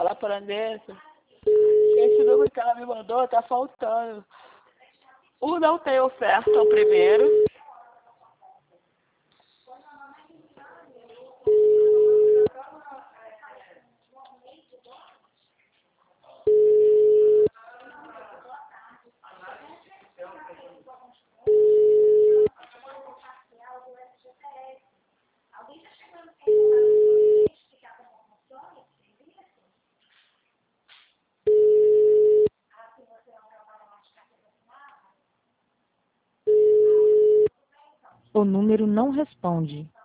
lá para dentro. Esse número que ela me mandou tá faltando. Não tem oferta, o primeiro. O número não responde.